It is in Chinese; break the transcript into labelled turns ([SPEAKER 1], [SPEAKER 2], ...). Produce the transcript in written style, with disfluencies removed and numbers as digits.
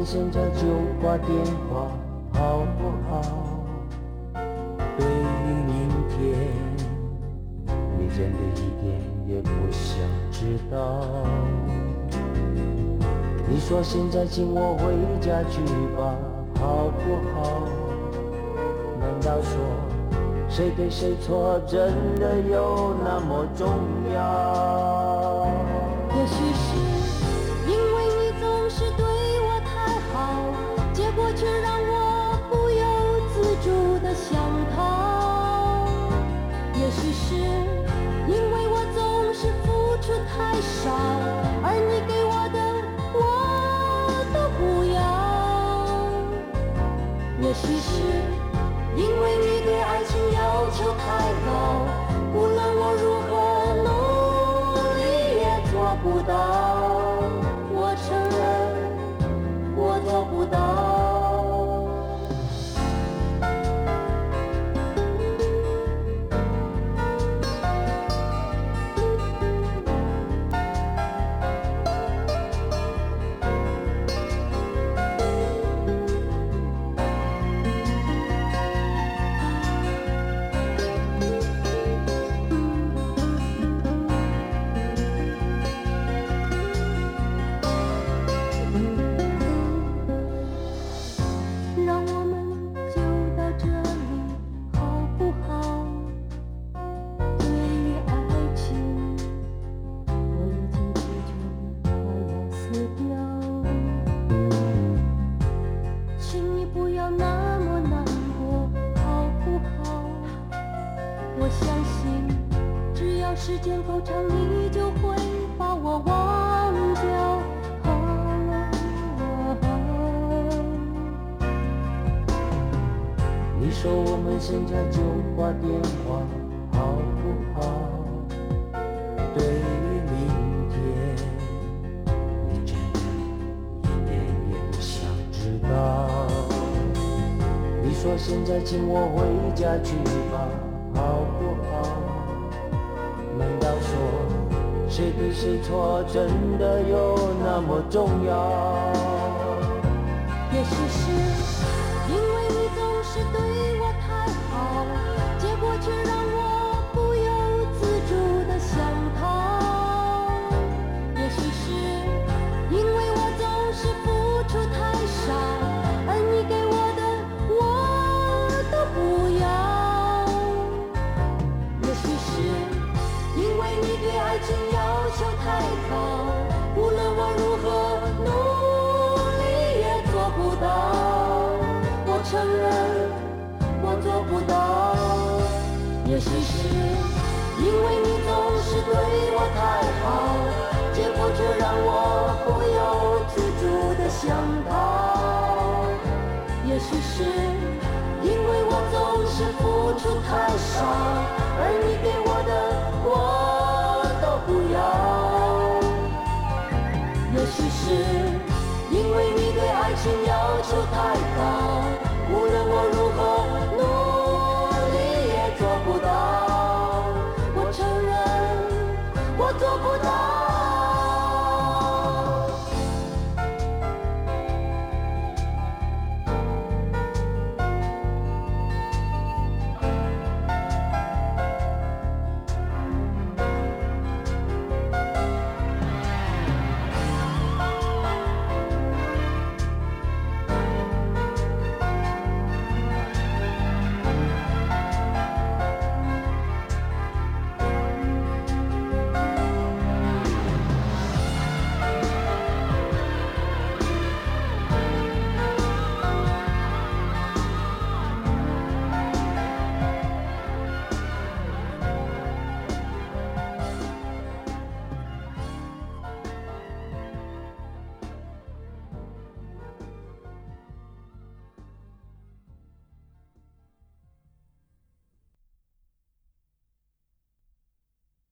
[SPEAKER 1] 现在就挂电话好不好？对于明天，你真的一点也不想知道。你说现在请我回家去吧，好不好？难道说谁对谁错真的有那么重要？
[SPEAKER 2] 也许是因为你总是对我太好，结果却让我不由自主地想逃。也许是因为我总是付出太少，而你给我的我都不要。也许是因为你对爱情要求太高，无论我如何努力也做不到。我承认我做不到。时间够长，你就会把我忘掉。
[SPEAKER 1] 你说我们现在就挂电话好不好？对于明天，你真的一点也不想知道。你说现在请我回家去吧，好不好？难道说谁对谁错真的有那么重要？
[SPEAKER 2] 也许是因为你总是对我太好，结果却让我不由自主地想逃。也许是因为我总是付出太少，而你给我的我都不要。也许是因为你对爱情要求太高，无论我如何努力也做不到。我承认我做不到。也许是因为你总是对我太好，结果却让我不由自主地想逃。也许是因为我总是付出太少，而你给我的我都不要。也许是因为你对爱情要求太高，无论我如何努力也做不到。我承认我做不到。